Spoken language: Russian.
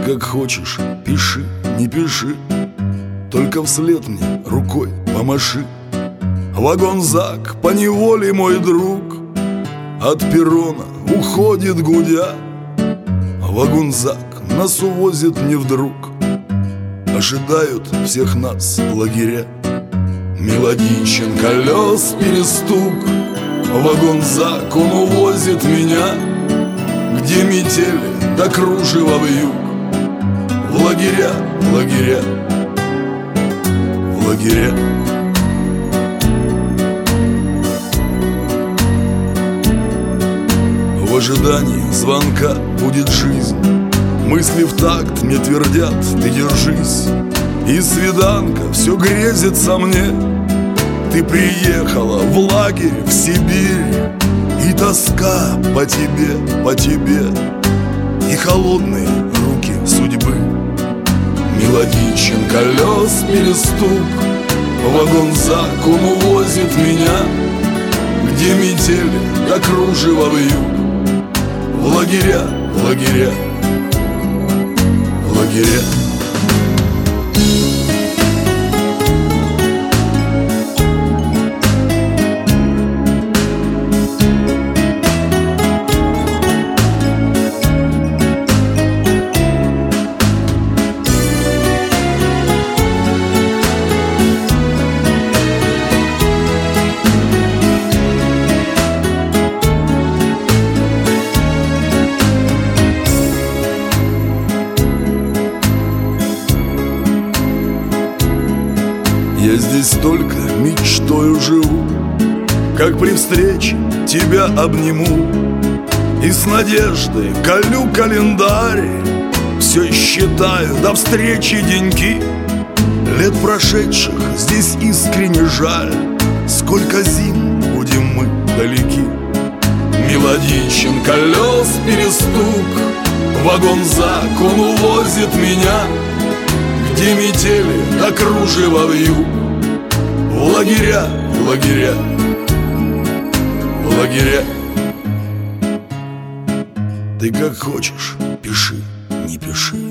как хочешь, пиши, не пиши, только вслед мне рукой помаши. Вагонзак поневоле, мой друг, от перрона уходит гудя. Вагонзак нас увозит не вдруг, ожидают всех нас лагеря. Мелодичен колес перестук, вагонзак, он увозит меня, где метели до кружева вьюг. В лагеря, в лагеря, в лагеря. В ожидании звонка будет жизнь, мысли в такт мне твердят: ты держись. И свиданка все грезится мне, ты приехала в лагерь в Сибирь. И тоска по тебе, по тебе, и холодные руки судьбы. Мелодичен колес перестук, вагонзак, он увозит меня, где метели до кружева вьюг. В лагеря, в лагеря, в лагеря. Я здесь только мечтою живу, как при встрече тебя обниму, и с надеждой колю календарь, все считаю до встречи деньки. Лет прошедших здесь искренне жаль, сколько зим будем мы далеки. Мелодичен колес перестук, вагонзак, он увозит меня, где метели до кружева вьюг. В лагеря, в лагеря, в лагеря. Ты как хочешь, пиши, не пиши,